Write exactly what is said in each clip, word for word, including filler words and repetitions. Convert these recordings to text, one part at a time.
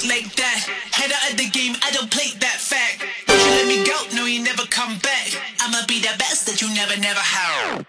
like that. Head out of the game, I don't play that fact. Don't you let me go, no you never come back. I'ma be the best that you never, never had.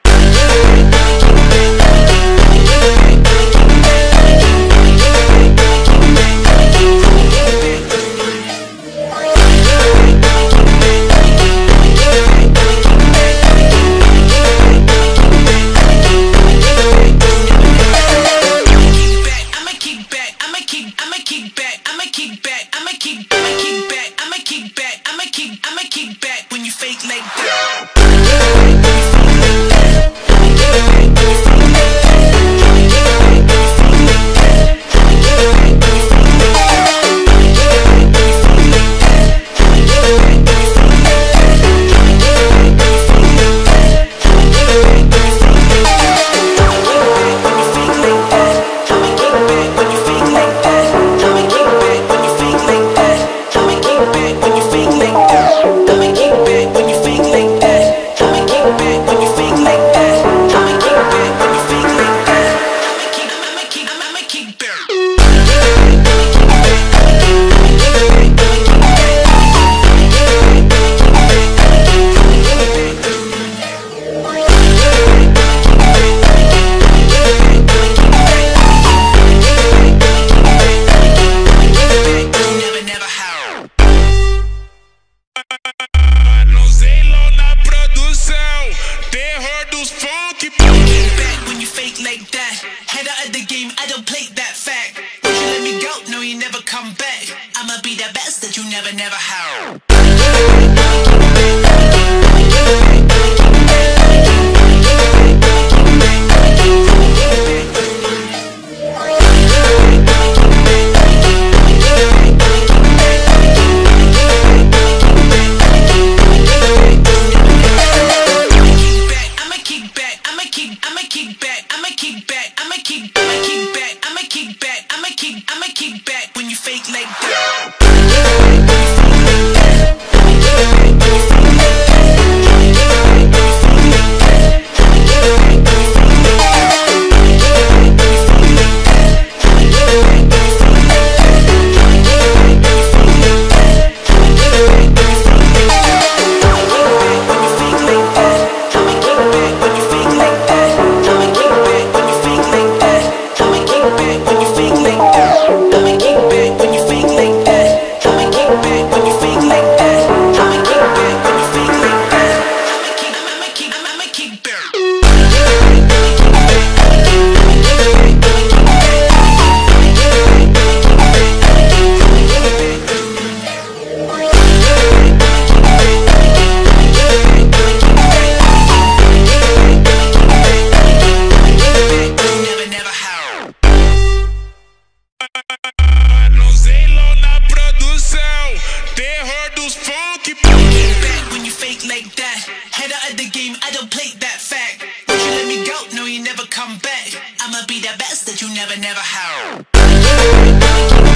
Head out of the game, I don't play that fact. Don't you let me go, no you never come back. I'ma be the best that you never, never had. Head out of the game, I don't play that fact. Don't you let me go, no you never come back. I'ma be the best that you never, never had.